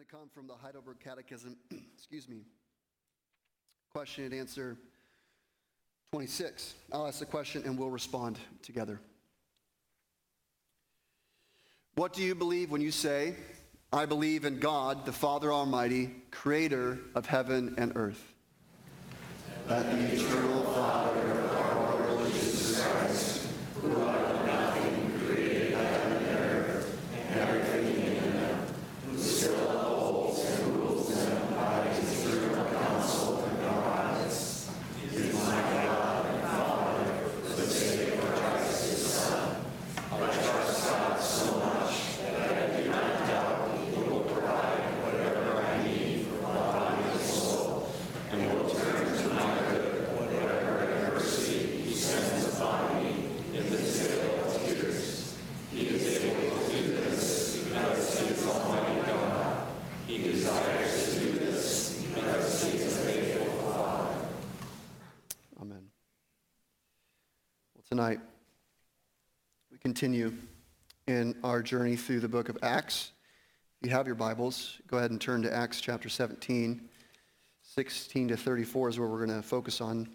going to come from the Heidelberg Catechism, excuse me, question and answer 26. I'll ask the question and we'll respond together. What do you believe when you say, I believe in God, the Father Almighty, creator of heaven and earth? That the eternal Father of our Lord Jesus Christ, who out of nothing created heaven and earth, and everything in them, who still upholds and rules them by his eternal counsel and guidance, is my God and Father, for the sake of Christ his Son. I trust God so much that I do not doubt he will provide whatever I need for body and soul, and will turn to my good whatever adversity he sends upon me in the vale of tears. He is able to do this because he is Almighty God. He desires to do this because he is a faithful Father. Amen. Well, tonight we continue in our journey through the book of Acts. If you have your Bibles, go ahead and turn to Acts chapter 17. 16 to 34 is where we're going to focus on.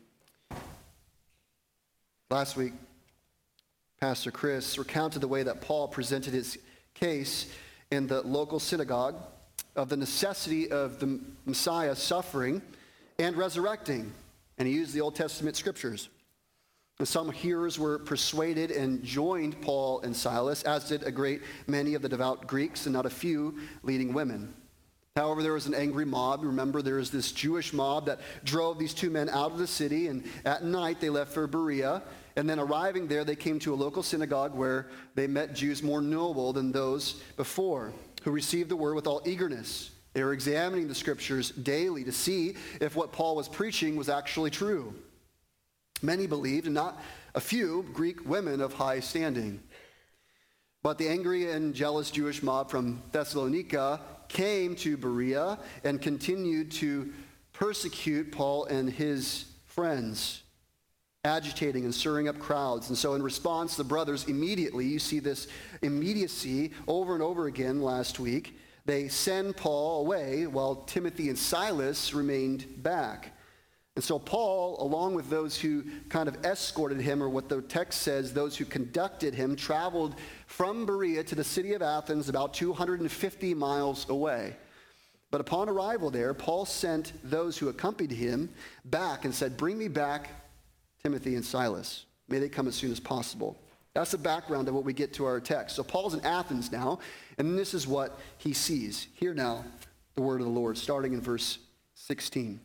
Last week, Pastor Chris recounted the way that Paul presented his case in the local synagogue of the necessity of the Messiah suffering and resurrecting. And he used the Old Testament scriptures. And some hearers were persuaded and joined Paul and Silas, as did a great many of the devout Greeks and not a few leading women. However, there was an angry mob. Remember, there was this Jewish mob that drove these two men out of the city, and at night they left for Berea. And then arriving there, they came to a local synagogue where they met Jews more noble than those before, who received the word with all eagerness. They were examining the scriptures daily to see if what Paul was preaching was actually true. Many believed, and not a few Greek women of high standing. But the angry and jealous Jewish mob from Thessalonica came to Berea and continued to persecute Paul and his friends, agitating and stirring up crowds. And so in response, the brothers immediately, you see this immediacy over and over again last week, they send Paul away while Timothy and Silas remained back. And so Paul, along with those who kind of escorted him, or what the text says, those who conducted him, traveled from Berea to the city of Athens, about 250 miles away. But upon arrival there, Paul sent those who accompanied him back and said, bring me back Timothy and Silas. May they come as soon as possible. That's the background of what we get to our text. So Paul's in Athens now, and this is what he sees. Hear now the word of the Lord, starting in verse 16.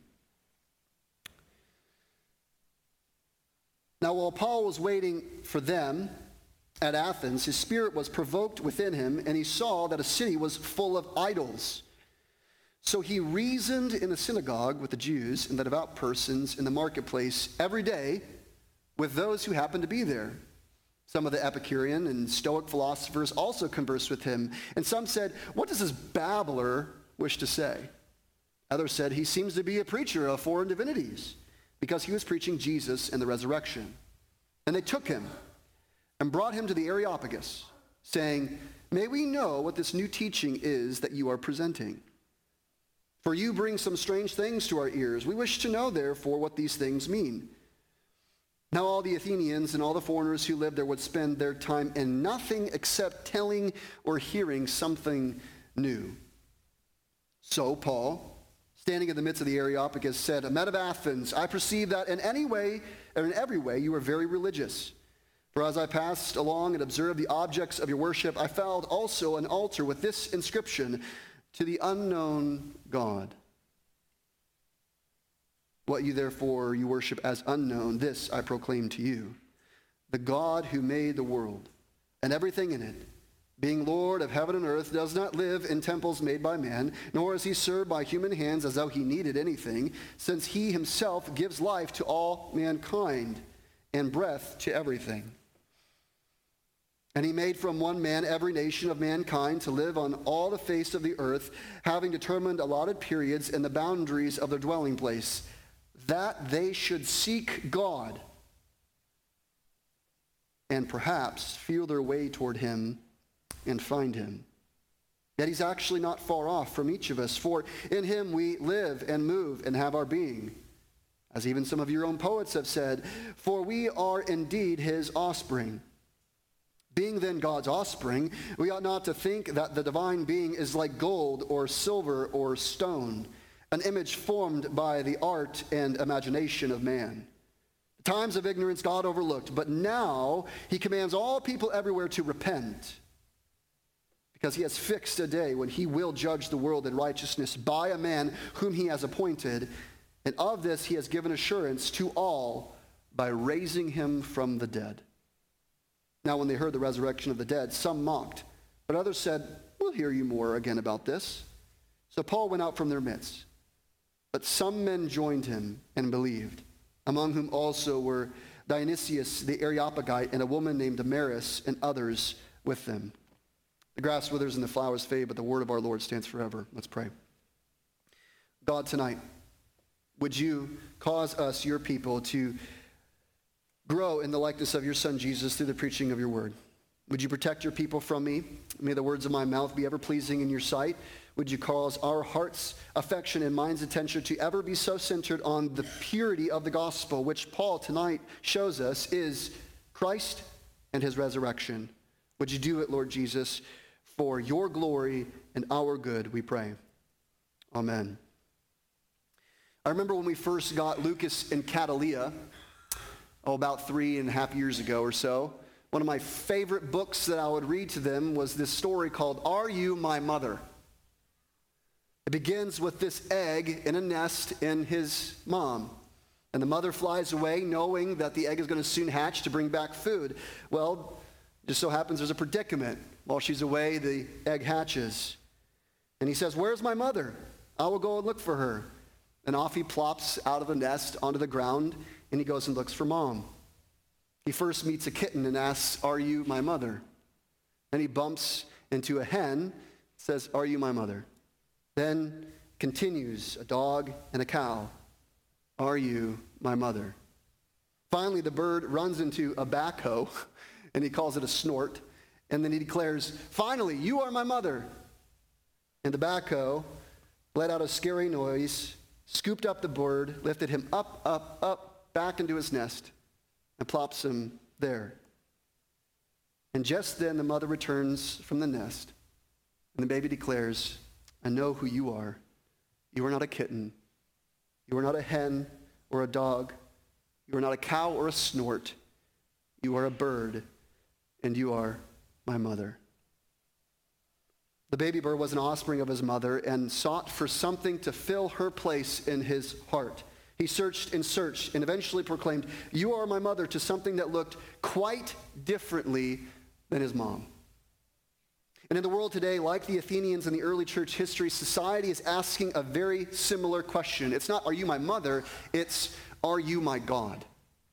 Now, while Paul was waiting for them at Athens, his spirit was provoked within him, and he saw that a city was full of idols. So he reasoned in the synagogue with the Jews and the devout persons in the marketplace every day with those who happened to be there. Some of the Epicurean and Stoic philosophers also conversed with him, and some said, what does this babbler wish to say? Others said, he seems to be a preacher of foreign divinities, because he was preaching Jesus and the resurrection. And they took him and brought him to the Areopagus, saying, may we know what this new teaching is that you are presenting? For you bring some strange things to our ears. We wish to know, therefore, what these things mean. Now all the Athenians and all the foreigners who lived there would spend their time in nothing except telling or hearing something new. So Paul, standing in the midst of the Areopagus, said, men of Athens, I perceive that in every way you are very religious. For as I passed along and observed the objects of your worship, I found also an altar with this inscription, to the unknown God. What you therefore you worship as unknown, this I proclaim to you. The God who made the world and everything in it, being Lord of heaven and earth, does not live in temples made by man, nor is he served by human hands as though he needed anything, since he himself gives life to all mankind and breath to everything. And he made from one man every nation of mankind to live on all the face of the earth, having determined allotted periods and the boundaries of their dwelling place, that they should seek God and perhaps feel their way toward him and find him, Yet he's actually not far off from each of us, for in him we live and move and have our being. As even some of your own poets have said, for we are indeed his offspring. Being then God's offspring, we ought not to think that the divine being is like gold or silver or stone, an image formed by the art and imagination of man. The times of ignorance God overlooked, but now he commands all people everywhere to repent, because he has fixed a day when he will judge the world in righteousness by a man whom he has appointed, and of this he has given assurance to all by raising him from the dead. Now when they heard the resurrection of the dead, some mocked, but others said, we'll hear you more again about this. So Paul went out from their midst. But some men joined him and believed, among whom also were Dionysius the Areopagite and a woman named Damaris and others with them. The grass withers and the flowers fade, but the word of our Lord stands forever. Let's pray. God, tonight, would you cause us, your people, to grow in the likeness of your Son, Jesus, through the preaching of your word? Would you protect your people from me? May the words of my mouth be ever pleasing in your sight. Would you cause our heart's affection and mind's attention to ever be so centered on the purity of the gospel, which Paul tonight shows us is Christ and his resurrection. Would you do it, Lord Jesus, for your glory and our good, we pray. Amen. I remember when we first got Lucas and Catalia, about 3.5 years ago or so. One of my favorite books that I would read to them was this story called Are You My Mother? It begins with this egg in a nest in his mom. And the mother flies away knowing that the egg is going to soon hatch to bring back food. Well, it just so happens there's a predicament. While she's away, the egg hatches. And he says, where's my mother? I will go and look for her. And off he plops out of the nest onto the ground, and he goes and looks for mom. He first meets a kitten and asks, are you my mother? Then he bumps into a hen, says, are you my mother? Then continues, a dog and a cow. Are you my mother? Finally, the bird runs into a backhoe, and he calls it a snort, and then he declares, finally, you are my mother. And the backhoe let out a scary noise, scooped up the bird, lifted him up, back into his nest, and plops him there. And just then the mother returns from the nest, and the baby declares, I know who you are. You are not a kitten. You are not a hen or a dog. You are not a cow or a snort. You are a bird, and you are my mother. The baby bird was an offspring of his mother and sought for something to fill her place in his heart. He searched and searched and eventually proclaimed, you are my mother, to something that looked quite differently than his mom. And in the world today, like the Athenians in the early church history, society is asking a very similar question. It's not, are you my mother? It's, are you my God?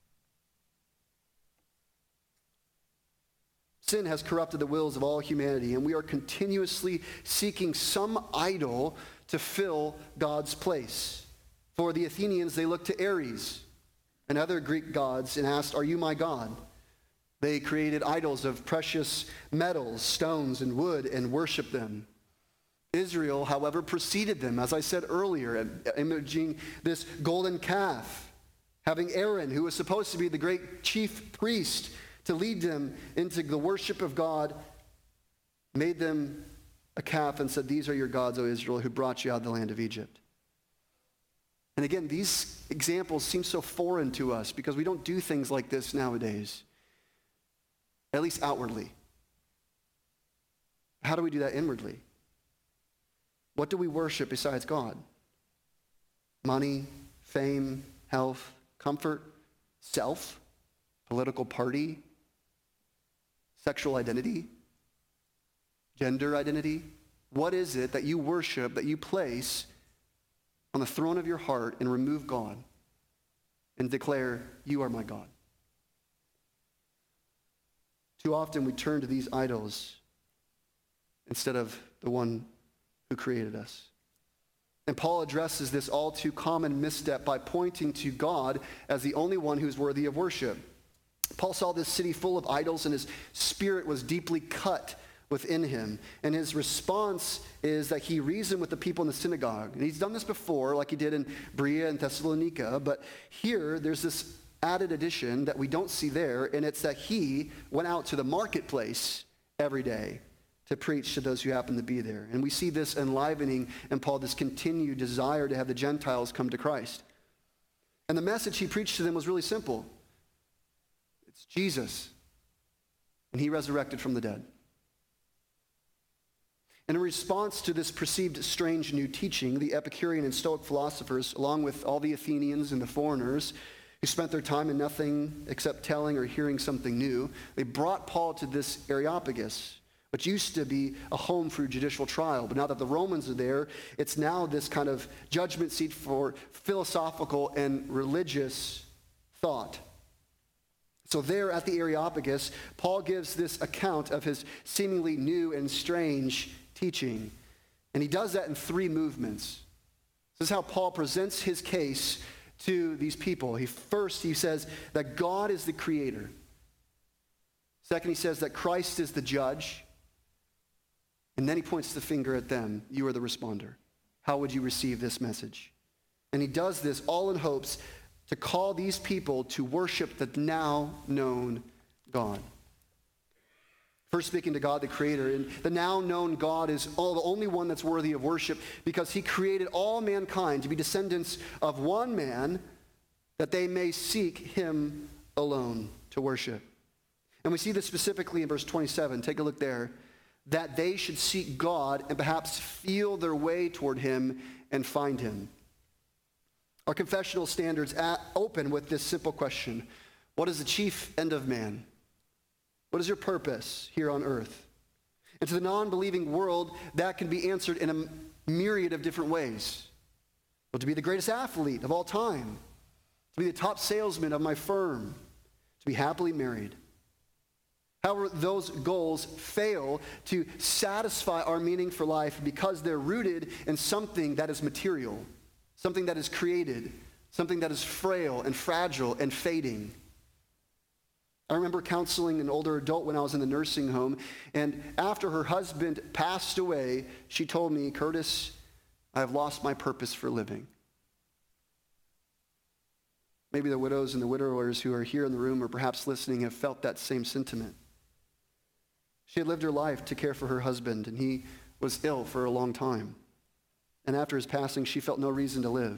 Sin has corrupted the wills of all humanity, and we are continuously seeking some idol to fill God's place. For the Athenians, they looked to Ares and other Greek gods and asked, are you my God? They created idols of precious metals, stones, and wood and worshiped them. Israel, however, preceded them, as I said earlier, imaging this golden calf, having Aaron, who was supposed to be the great chief priest, to lead them into the worship of God, made them a calf and said, these are your gods, O Israel, who brought you out of the land of Egypt. And again, these examples seem so foreign to us because we don't do things like this nowadays, at least outwardly. How do we do that inwardly? What do we worship besides God? Money, fame, health, comfort, self, political party, sexual identity, gender identity? What is it that you worship, that you place on the throne of your heart and remove God and declare, you are my God? Too often we turn to these idols instead of the one who created us. And Paul addresses this all too common misstep by pointing to God as the only one who's worthy of worship. Paul saw this city full of idols, and his spirit was deeply cut within him. And his response is that he reasoned with the people in the synagogue. And he's done this before, like he did in Berea and Thessalonica, but here there's this added addition that we don't see there, and it's that he went out to the marketplace every day to preach to those who happen to be there. And we see this enlivening in Paul, this continued desire to have the Gentiles come to Christ. And the message he preached to them was really simple. It's Jesus, and he resurrected from the dead. And in response to this perceived strange new teaching, the Epicurean and Stoic philosophers, along with all the Athenians and the foreigners who spent their time in nothing except telling or hearing something new, they brought Paul to this Areopagus, which used to be a home for judicial trial. But now that the Romans are there, it's now this kind of judgment seat for philosophical and religious thought. So there at the Areopagus, Paul gives this account of his seemingly new and strange teaching. And he does that in three movements. This is how Paul presents his case to these people. First, he says that God is the creator. Second, he says that Christ is the judge. And then he points the finger at them. You are the responder. How would you receive this message? And he does this all in hopes to call these people to worship the now known God. First, speaking to God, the creator, and the now known God is the only one that's worthy of worship because he created all mankind to be descendants of one man that they may seek him alone to worship. And we see this specifically in verse 27. Take a look there. That they should seek God and perhaps feel their way toward him and find him. Our confessional standards open with this simple question. What is the chief end of man? What is your purpose here on earth? And to the non-believing world, that can be answered in a myriad of different ways. Well, to be the greatest athlete of all time, to be the top salesman of my firm, to be happily married. However, those goals fail to satisfy our meaning for life because they're rooted in something that is material, something that is created, something that is frail and fragile and fading. I remember counseling an older adult when I was in the nursing home, and after her husband passed away, she told me, Curtis, I have lost my purpose for living. Maybe the widows and the widowers who are here in the room or perhaps listening have felt that same sentiment. She had lived her life to care for her husband, and he was ill for a long time. And after his passing, she felt no reason to live.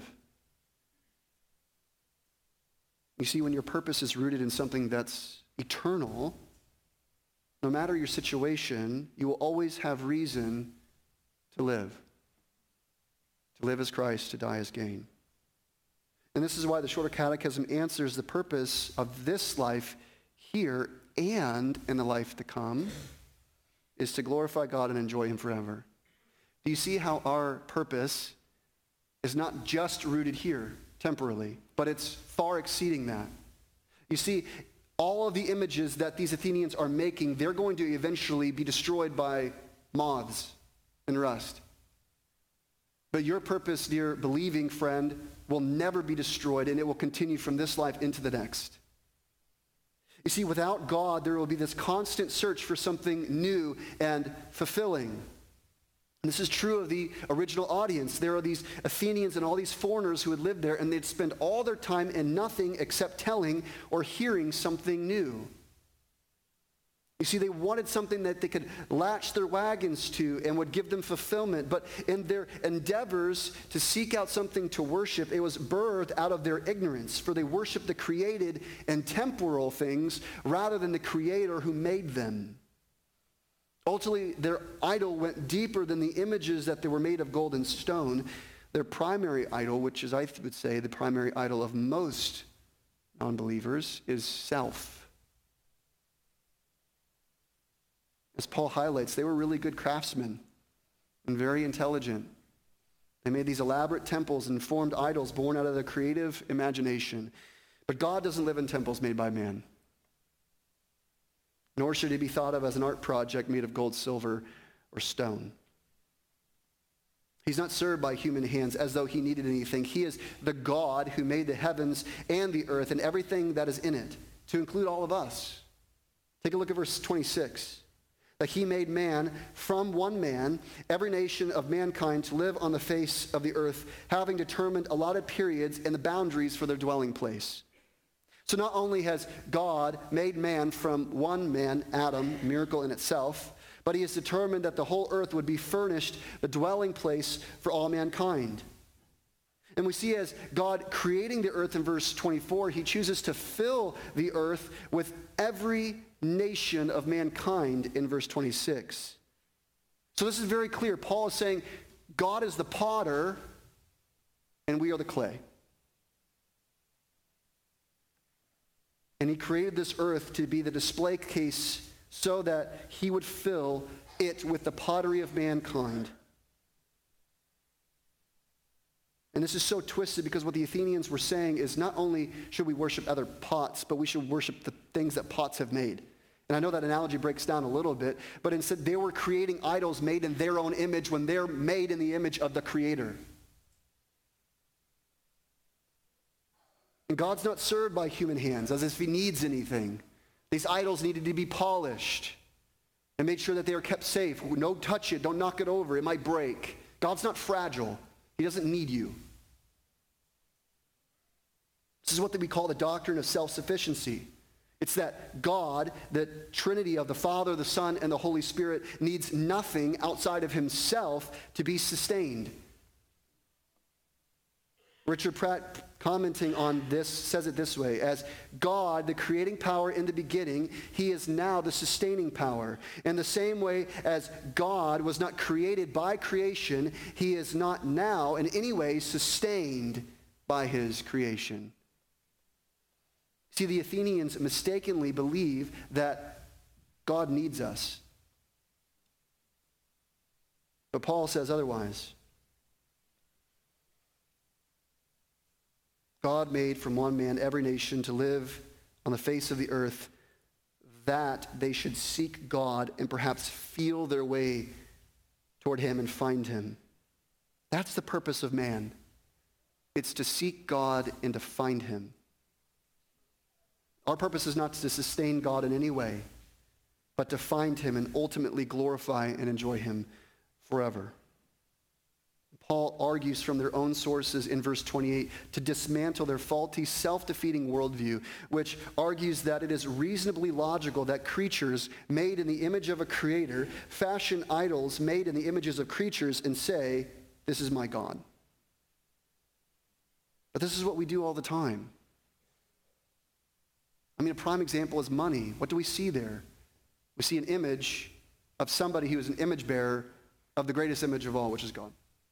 You see, when your purpose is rooted in something that's eternal, no matter your situation, you will always have reason to live. To live as Christ, to die as gain. And this is why the Shorter Catechism answers the purpose of this life here and in the life to come is to glorify God and enjoy him forever. Do you see how our purpose is not just rooted here temporally, but it's far exceeding that? You see, all of the images that these Athenians are making, they're going to eventually be destroyed by moths and rust. But your purpose, dear believing friend, will never be destroyed, and it will continue from this life into the next. You see, without God, there will be this constant search for something new and fulfilling. And this is true of the original audience. There are these Athenians and all these foreigners who had lived there, and they'd spend all their time in nothing except telling or hearing something new. You see, they wanted something that they could latch their wagons to and would give them fulfillment. But in their endeavors to seek out something to worship, it was birthed out of their ignorance, for they worshiped the created and temporal things rather than the Creator who made them. Ultimately, their idol went deeper than the images that they were made of gold and stone. Their primary idol, which is, I would say, the primary idol of most non-believers, is self. As Paul highlights, they were really good craftsmen and very intelligent. They made these elaborate temples and formed idols born out of their creative imagination. But God doesn't live in temples made by man. Nor should he be thought of as an art project made of gold, silver, or stone. He's not served by human hands as though he needed anything. He is the God who made the heavens and the earth and everything that is in it, to include all of us. Take a look at verse 26. that he made man from one man, every nation of mankind to live on the face of the earth, having determined allotted periods and the boundaries for their dwelling place. So not only has God made man from one man, Adam, miracle in itself, but he has determined that the whole earth would be furnished the dwelling place for all mankind. And we see as God creating the earth in verse 24, he chooses to fill the earth with every nation of mankind in verse 26. So this is very clear. Paul is saying God is the potter and we are the clay. And he created this earth to be the display case so that he would fill it with the pottery of mankind. And this is so twisted because what the Athenians were saying is not only should we worship other pots, but we should worship the things that pots have made. And I know that analogy breaks down a little bit, but instead they were creating idols made in their own image when they're made in the image of the Creator. And God's not served by human hands as if he needs anything. These idols needed to be polished and made sure that they are kept safe. Don't touch it. Don't knock it over. It might break. God's not fragile. He doesn't need you. This is what we call the doctrine of self-sufficiency. It's that God, the Trinity of the Father, the Son, and the Holy Spirit, needs nothing outside of himself to be sustained. Richard Pratt, commenting on this, says it this way: as God, the creating power in the beginning, he is now the sustaining power. In the same way as God was not created by creation, he is not now in any way sustained by his creation. See, the Athenians mistakenly believe that God needs us. But Paul says otherwise. God made from one man every nation to live on the face of the earth, that they should seek God and perhaps feel their way toward him and find him. That's the purpose of man. It's to seek God and to find him. Our purpose is not to sustain God in any way, but to find him and ultimately glorify and enjoy him forever. Paul argues from their own sources in verse 28 to dismantle their faulty, self-defeating worldview, which argues that it is reasonably logical that creatures made in the image of a creator fashion idols made in the images of creatures and say, "This is my God." But this is what we do all the time. I mean, a prime example is money. What do we see there? We see an image of somebody who is an image bearer of the greatest image of all, which is God.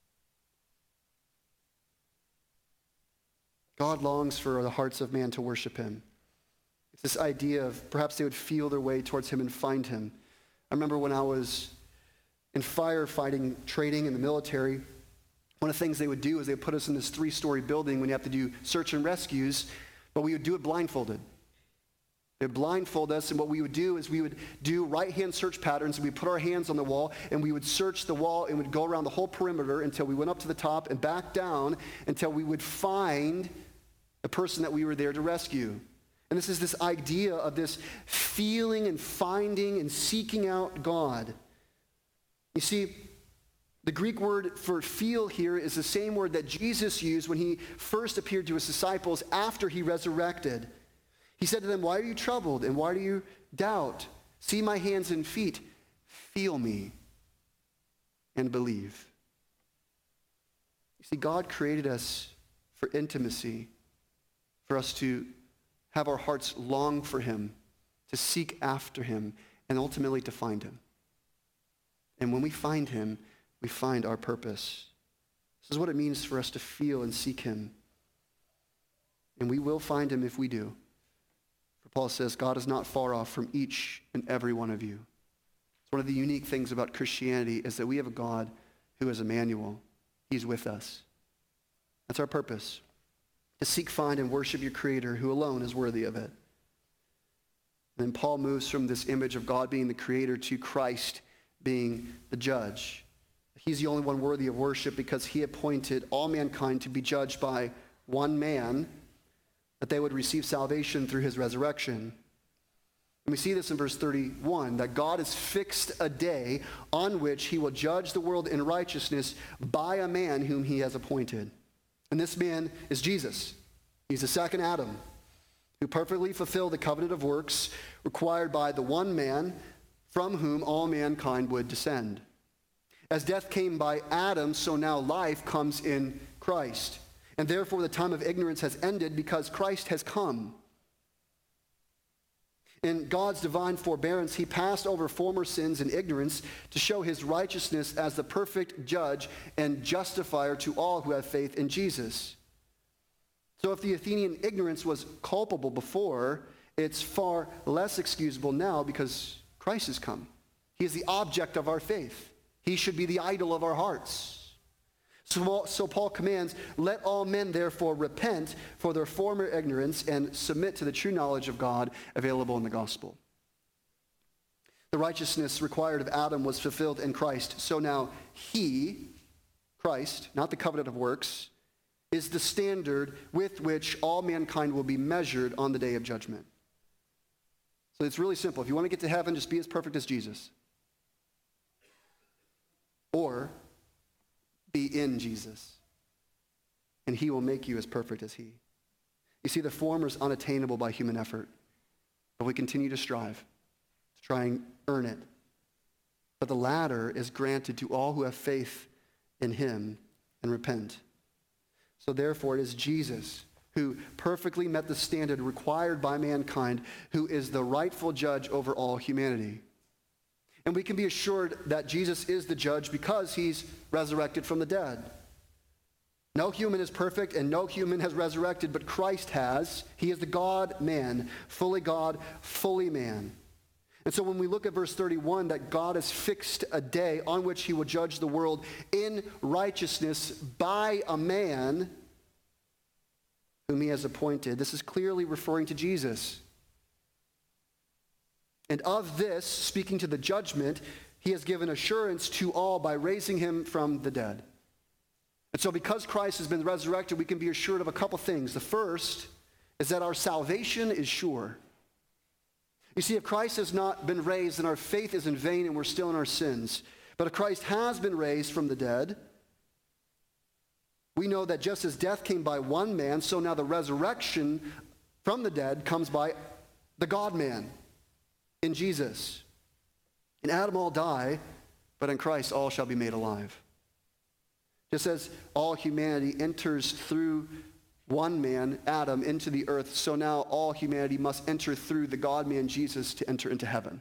God longs for the hearts of man to worship him. It's this idea of perhaps they would feel their way towards him and find him. I remember when I was in firefighting training in the military, one of the things they would do is they would put us in this 3-story building when you have to do search and rescues, but we would do it blindfolded. They would blindfold us, and what we would do is we would do right-hand search patterns, and we'd put our hands on the wall, and we would search the wall, and we'd go around the whole perimeter until we went up to the top and back down until we would find the person that we were there to rescue. And this is this idea of this feeling and finding and seeking out God. You see, the Greek word for feel here is the same word that Jesus used when he first appeared to his disciples after he resurrected. He said to them, "Why are you troubled and why do you doubt? See my hands and feet. Feel me and believe." You see, God created us for intimacy, for us to have our hearts long for him, to seek after him, and ultimately to find him. And when we find him, we find our purpose. This is what it means for us to feel and seek him. And we will find him if we do. For Paul says, God is not far off from each and every one of you. It's one of the unique things about Christianity is that we have a God who is Emmanuel. He's with us. That's our purpose. To seek, find, and worship your Creator who alone is worthy of it. And then Paul moves from this image of God being the Creator to Christ being the judge. He's the only one worthy of worship because he appointed all mankind to be judged by one man, that they would receive salvation through his resurrection. And we see this in verse 31, that God has fixed a day on which he will judge the world in righteousness by a man whom he has appointed. And this man is Jesus. He's the second Adam, who perfectly fulfilled the covenant of works required by the one man from whom all mankind would descend. As death came by Adam, so now life comes in Christ. And therefore the time of ignorance has ended because Christ has come. In God's divine forbearance, he passed over former sins and ignorance to show his righteousness as the perfect judge and justifier to all who have faith in Jesus. So if the Athenian ignorance was culpable before, it's far less excusable now because Christ has come. He is the object of our faith. He should be the idol of our hearts. So Paul commands, let all men therefore repent for their former ignorance and submit to the true knowledge of God available in the gospel. The righteousness required of Adam was fulfilled in Christ. So now he, Christ, not the covenant of works, is the standard with which all mankind will be measured on the day of judgment. So it's really simple. If you want to get to heaven, just be as perfect as Jesus. Or be in Jesus, and he will make you as perfect as he. You see, the former is unattainable by human effort, but we continue to strive to try and earn it. But the latter is granted to all who have faith in him and repent. So therefore, it is Jesus who perfectly met the standard required by mankind, who is the rightful judge over all humanity. And we can be assured that Jesus is the judge because he's resurrected from the dead. No human is perfect and no human has resurrected, but Christ has. He is the God-man, fully God, fully man. And so when we look at verse 31, that God has fixed a day on which he will judge the world in righteousness by a man whom he has appointed, this is clearly referring to Jesus. And of this, speaking to the judgment, he has given assurance to all by raising him from the dead. And so because Christ has been resurrected, we can be assured of a couple things. The first is that our salvation is sure. You see, if Christ has not been raised, then our faith is in vain and we're still in our sins. But if Christ has been raised from the dead, we know that just as death came by one man, so now the resurrection from the dead comes by the God-man, in Jesus. In Adam all die, but in Christ all shall be made alive. Just as all humanity enters through one man, Adam, into the earth, so now all humanity must enter through the God-man Jesus to enter into heaven.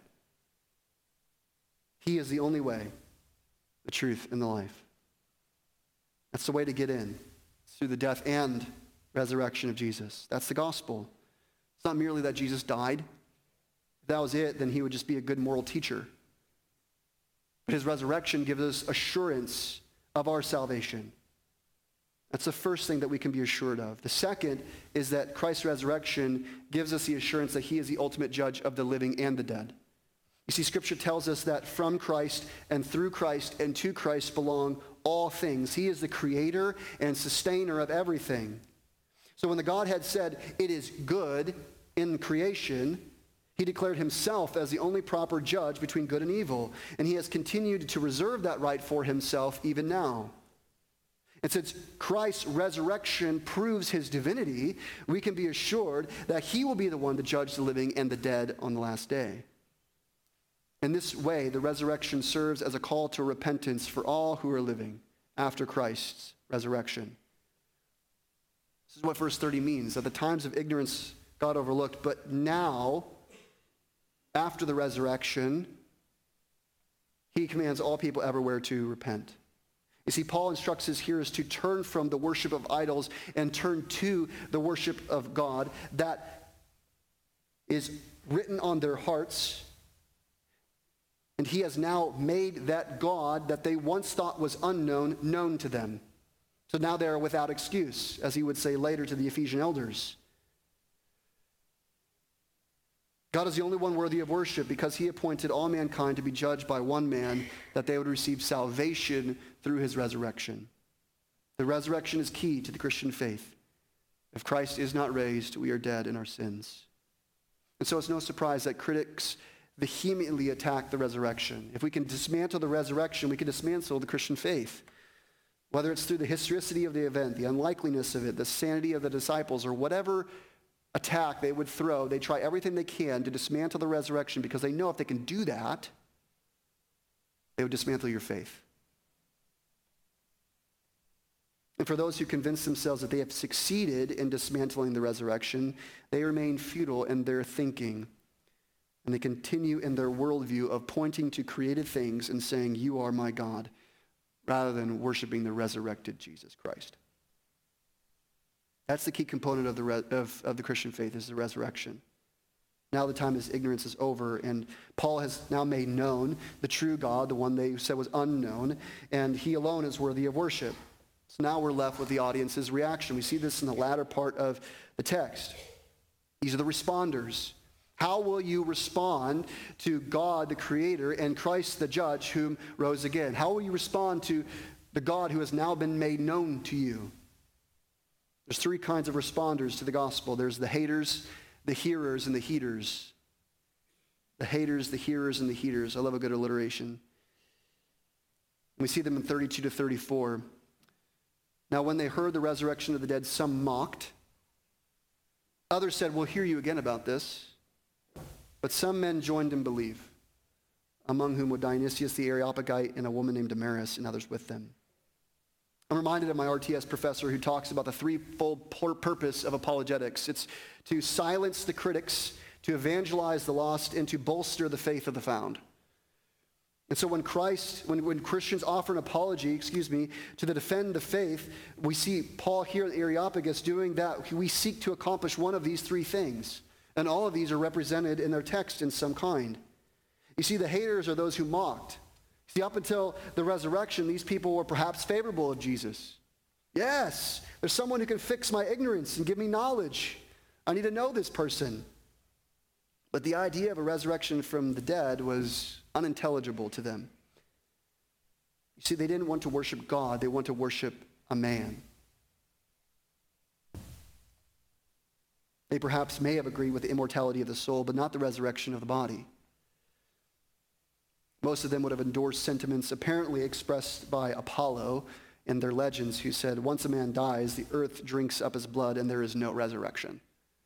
He is the only way, the truth, and the life. That's the way to get in. It's through the death and resurrection of Jesus. That's the gospel. It's not merely that Jesus died. If that was it, then he would just be a good moral teacher. But his resurrection gives us assurance of our salvation. That's the first thing that we can be assured of. The second is that Christ's resurrection gives us the assurance that he is the ultimate judge of the living and the dead. You see, Scripture tells us that from Christ and through Christ and to Christ belong all things. He is the creator and sustainer of everything. So when the Godhead said, it is good in creation, he declared himself as the only proper judge between good and evil, and he has continued to reserve that right for himself even now. And since Christ's resurrection proves his divinity, we can be assured that he will be the one to judge the living and the dead on the last day. In this way, the resurrection serves as a call to repentance for all who are living after Christ's resurrection. This is what verse 30 means, that the times of ignorance God overlooked, but now, after the resurrection, he commands all people everywhere to repent. You see, Paul instructs his hearers to turn from the worship of idols and turn to the worship of God that is written on their hearts. And he has now made that God that they once thought was unknown, known to them. So now they are without excuse, as he would say later to the Ephesian elders. God is the only one worthy of worship because he appointed all mankind to be judged by one man, that they would receive salvation through his resurrection. The resurrection is key to the Christian faith. If Christ is not raised, we are dead in our sins. And so it's no surprise that critics vehemently attack the resurrection. If we can dismantle the resurrection, we can dismantle the Christian faith. Whether it's through the historicity of the event, the unlikeliness of it, the sanity of the disciples, or whatever attack they would throw, they try everything they can to dismantle the resurrection because they know if they can do that, they would dismantle your faith. And for those who convince themselves that they have succeeded in dismantling the resurrection, they remain futile in their thinking. And they continue in their worldview of pointing to created things and saying, "You are my God," rather than worshiping the resurrected Jesus Christ. That's the key component of the Christian faith, is the resurrection. Now the time of ignorance is over, and Paul has now made known the true God, the one they said was unknown, and he alone is worthy of worship. So now we're left with the audience's reaction. We see this in the latter part of the text. These are the responders. How will you respond to God, the Creator, and Christ, the Judge, whom rose again? How will you respond to the God who has now been made known to you? There's three kinds of responders to the gospel. There's the haters, the hearers, and the heeders. The haters, the hearers, and the heeders. I love a good alliteration. We see them in 32 to 34. Now, when they heard the resurrection of the dead, some mocked. Others said, "We'll hear you again about this." But some men joined in belief, among whom were Dionysius the Areopagite and a woman named Damaris, and others with them. I'm reminded of my RTS professor who talks about the threefold purpose of apologetics. It's to silence the critics, to evangelize the lost, and to bolster the faith of the found. And so when Christians offer an apology, to defend the faith, we see Paul here at the Areopagus doing that. We seek to accomplish one of these three things. And all of these are represented in their text in some kind. You see, the haters are those who mocked. See, up until the resurrection, these people were perhaps favorable of Jesus. Yes, there's someone who can fix my ignorance and give me knowledge. I need to know this person. But the idea of a resurrection from the dead was unintelligible to them. You see, they didn't want to worship God. They want to worship a man. They perhaps may have agreed with the immortality of the soul, but not the resurrection of the body. Most of them would have endorsed sentiments apparently expressed by Apollo in their legends, who said, "Once a man dies, the earth drinks up his blood, and there is no resurrection."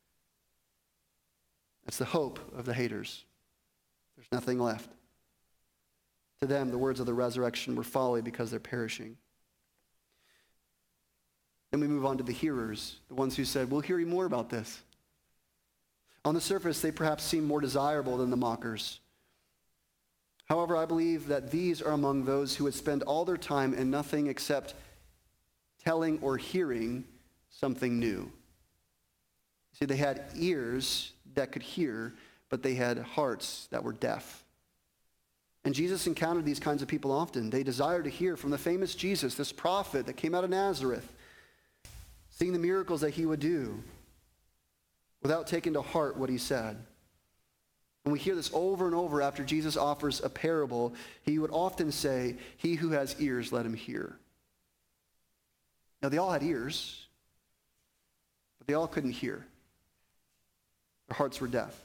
That's the hope of the haters. There's nothing left. To them, the words of the resurrection were folly because they're perishing. Then we move on to the hearers, the ones who said, "We'll hear you more about this." On the surface, they perhaps seem more desirable than the mockers. However, I believe that these are among those who would spend all their time in nothing except telling or hearing something new. See, they had ears that could hear, but they had hearts that were deaf. And Jesus encountered these kinds of people often. They desired to hear from the famous Jesus, this prophet that came out of Nazareth, seeing the miracles that he would do, without taking to heart what he said. And we hear this over and over after Jesus offers a parable. He would often say, "He who has ears, let him hear." Now, they all had ears, but they all couldn't hear. Their hearts were deaf.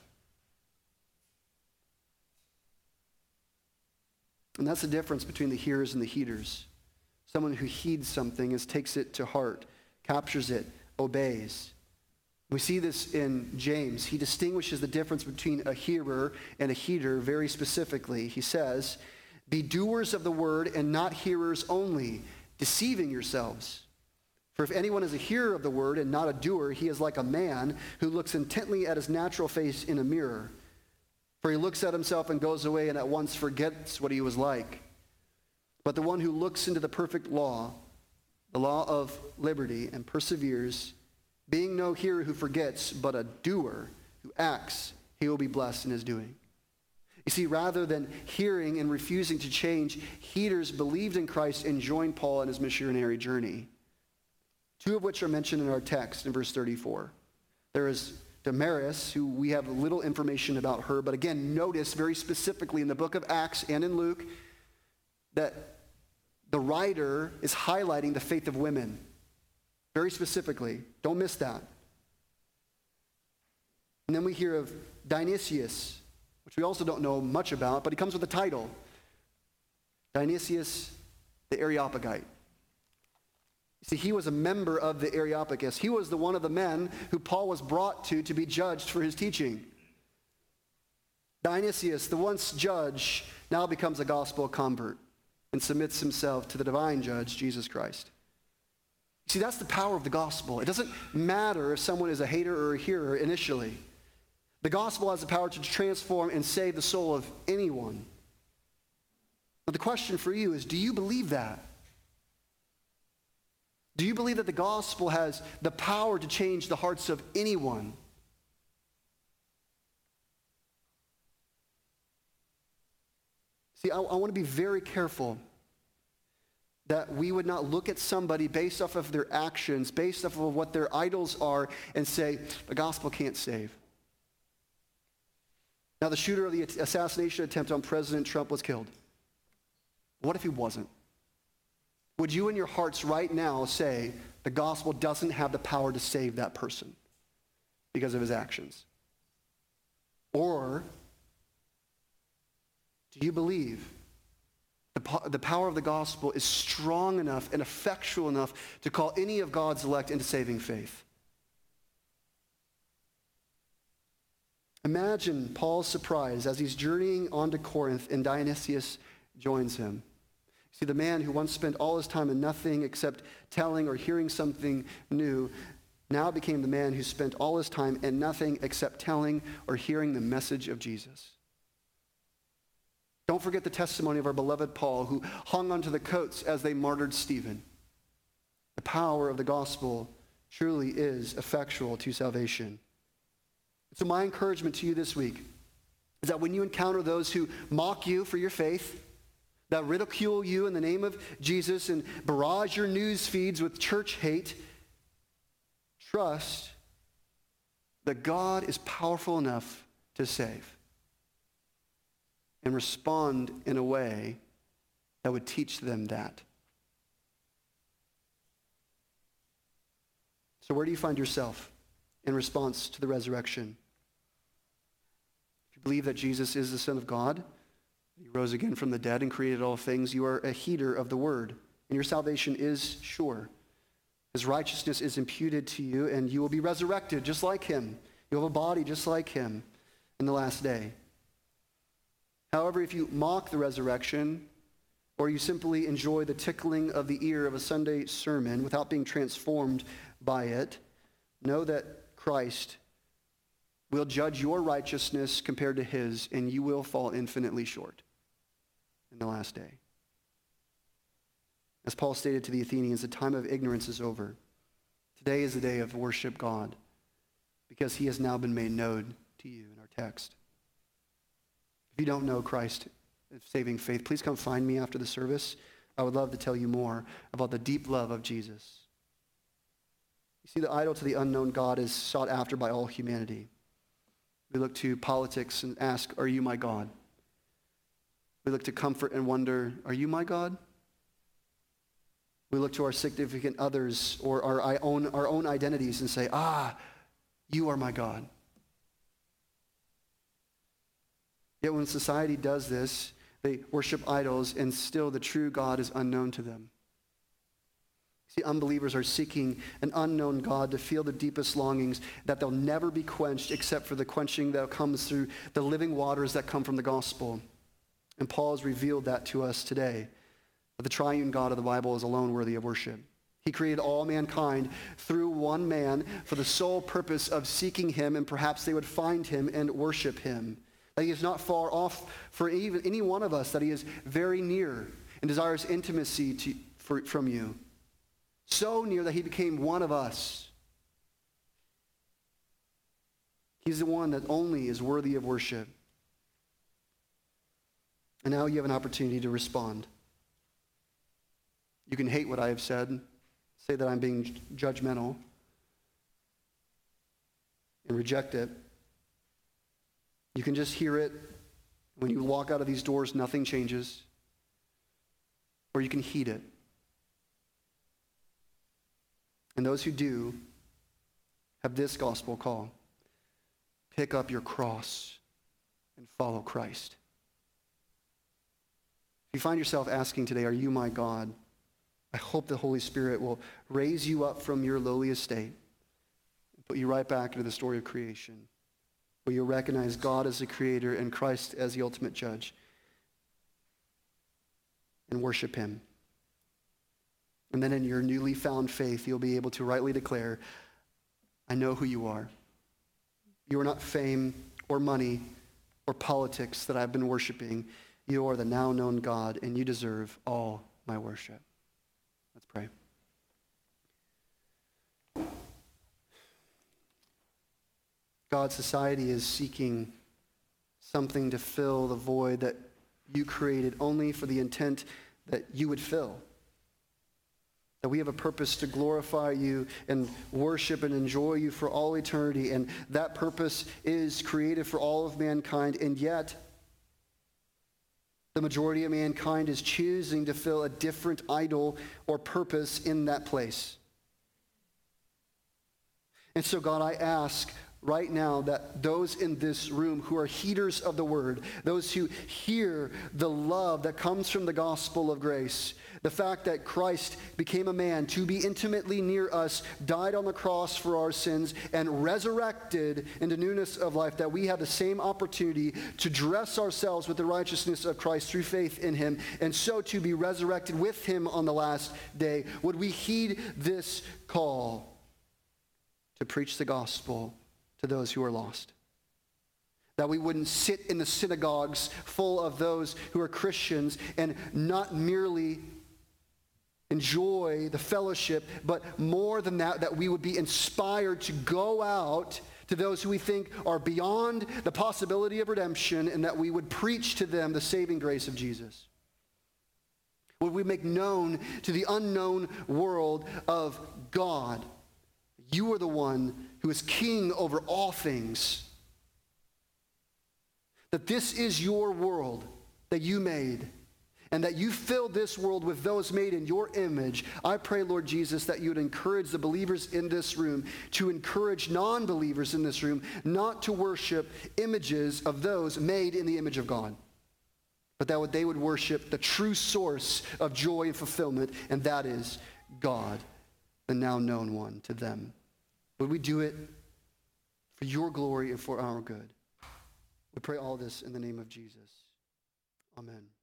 And that's the difference between the hearers and the heeders. Someone who heeds something takes it to heart, captures it, obeys. We see this in James. He distinguishes the difference between a hearer and a heeder very specifically. He says, "Be doers of the word and not hearers only, deceiving yourselves. For if anyone is a hearer of the word and not a doer, he is like a man who looks intently at his natural face in a mirror. For he looks at himself and goes away and at once forgets what he was like. But the one who looks into the perfect law, the law of liberty, and perseveres, being no hearer who forgets, but a doer who acts, he will be blessed in his doing." You see, rather than hearing and refusing to change, heeders believed in Christ and joined Paul in his missionary journey. Two of which are mentioned in our text in verse 34. There is Damaris, who we have little information about her, but again, notice very specifically in the book of Acts and in Luke that the writer is highlighting the faith of women. Very specifically. Don't miss that. And then we hear of Dionysius, which we also don't know much about, but he comes with a title. Dionysius the Areopagite. See, he was a member of the Areopagus. He was the one of the men who Paul was brought to be judged for his teaching. Dionysius, the once judge, now becomes a gospel convert and submits himself to the divine judge, Jesus Christ. See, that's the power of the gospel. It doesn't matter if someone is a hater or a hearer initially. The gospel has the power to transform and save the soul of anyone. But the question for you is, do you believe that? Do you believe that the gospel has the power to change the hearts of anyone? See, I want to be very careful that we would not look at somebody based off of their actions, based off of what their idols are, and say, the gospel can't save. Now, the shooter of the assassination attempt on President Trump was killed. What if he wasn't? Would you in your hearts right now say the gospel doesn't have the power to save that person because of his actions? Or do you believe the power of the gospel is strong enough and effectual enough to call any of God's elect into saving faith? Imagine Paul's surprise as he's journeying on to Corinth and Dionysius joins him. See, the man who once spent all his time in nothing except telling or hearing something new now became the man who spent all his time in nothing except telling or hearing the message of Jesus. Don't forget the testimony of our beloved Paul, who hung onto the coats as they martyred Stephen. The power of the gospel truly is effectual to salvation. So my encouragement to you this week is that when you encounter those who mock you for your faith, that ridicule you in the name of Jesus and barrage your news feeds with church hate, trust that God is powerful enough to save, and respond in a way that would teach them that. So where do you find yourself in response to the resurrection? If you believe that Jesus is the Son of God, he rose again from the dead and created all things, you are a heeder of the word, and your salvation is sure. His righteousness is imputed to you, and you will be resurrected just like him. You'll have a body just like him in the last day. However, if you mock the resurrection, or you simply enjoy the tickling of the ear of a Sunday sermon without being transformed by it, know that Christ will judge your righteousness compared to his, and you will fall infinitely short in the last day. As Paul stated to the Athenians, the time of ignorance is over. Today is the day of worship God, because he has now been made known to you in our text. If you don't know Christ as saving faith, please come find me after the service. I would love to tell you more about the deep love of Jesus. You see, the idol to the unknown God is sought after by all humanity. We look to politics and ask, are you my God? We look to comfort and wonder, are you my God? We look to our significant others or our own identities and say, you are my God. Yet when society does this, they worship idols, and still the true God is unknown to them. See, unbelievers are seeking an unknown God to feel the deepest longings that they'll never be quenched except for the quenching that comes through the living waters that come from the gospel. And Paul has revealed that to us today, that the triune God of the Bible is alone worthy of worship. He created all mankind through one man for the sole purpose of seeking him, and perhaps they would find him and worship him. That he is not far off for even any one of us, that he is very near and desires intimacy from you. So near that he became one of us. He's the one that only is worthy of worship. And now you have an opportunity to respond. You can hate what I have said, say that I'm being judgmental, and reject it. You can just hear it. When you walk out of these doors, nothing changes. Or you can heed it. And those who do have this gospel call. pick up your cross and follow Christ. If you find yourself asking today, are you my God? I hope the Holy Spirit will raise you up from your lowly estate and put you right back into the story of creation, where you'll recognize God as the creator and Christ as the ultimate judge, and worship him. And then in your newly found faith, you'll be able to rightly declare, I know who you are. You are not fame or money or politics that I've been worshiping. You are the now known God, and you deserve all my worship. Let's pray. God, society is seeking something to fill the void that you created only for the intent that you would fill. That we have a purpose to glorify you and worship and enjoy you for all eternity. And that purpose is created for all of mankind. And yet, the majority of mankind is choosing to fill a different idol or purpose in that place. And so, God, I ask right now that those in this room who are heeders of the word, those who hear the love that comes from the gospel of grace, the fact that Christ became a man to be intimately near us, died on the cross for our sins, and resurrected into newness of life, that we have the same opportunity to dress ourselves with the righteousness of Christ through faith in him, and so to be resurrected with him on the last day. Would we heed this call to preach the gospel to those who are lost? That we wouldn't sit in the synagogues full of those who are Christians and not merely enjoy the fellowship, but more than that, that we would be inspired to go out to those who we think are beyond the possibility of redemption, and that we would preach to them the saving grace of Jesus. Would we make known to the unknown world of God, you are the one who is king over all things. That this is your world that you made, and that you filled this world with those made in your image. I pray, Lord Jesus, that you would encourage the believers in this room to encourage non-believers in this room not to worship images of those made in the image of God, but that they would worship the true source of joy and fulfillment, and that is God, the now known one to them. Would we do it for your glory and for our good? We pray all this in the name of Jesus. Amen.